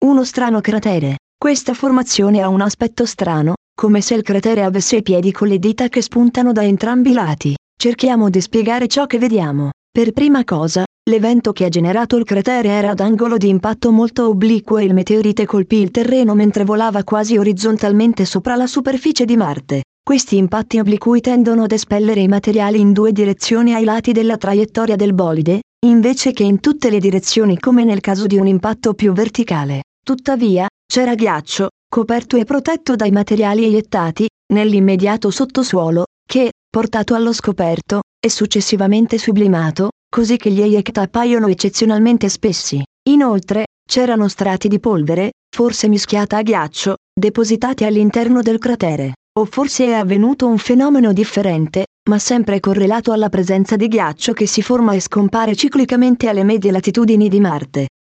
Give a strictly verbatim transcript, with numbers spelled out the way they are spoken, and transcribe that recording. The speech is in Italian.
uno strano cratere. Questa formazione ha un aspetto strano, come se il cratere avesse i piedi con le dita che spuntano da entrambi i lati. Cerchiamo di spiegare ciò che vediamo. Per prima cosa, l'evento che ha generato il cratere era ad angolo di impatto molto obliquo e il meteorite colpì il terreno mentre volava quasi orizzontalmente sopra la superficie di Marte. Questi impatti obliqui tendono ad espellere i materiali in due direzioni ai lati della traiettoria del bolide, invece che in tutte le direzioni come nel caso di un impatto più verticale. Tuttavia, c'era ghiaccio, coperto e protetto dai materiali eiettati, nell'immediato sottosuolo, che, portato allo scoperto, è successivamente sublimato, così che gli eiect appaiono eccezionalmente spessi. Inoltre, c'erano strati di polvere, forse mischiata a ghiaccio, depositati all'interno del cratere. O forse è avvenuto un fenomeno differente, ma sempre correlato alla presenza di ghiaccio che si forma e scompare ciclicamente alle medie latitudini di Marte.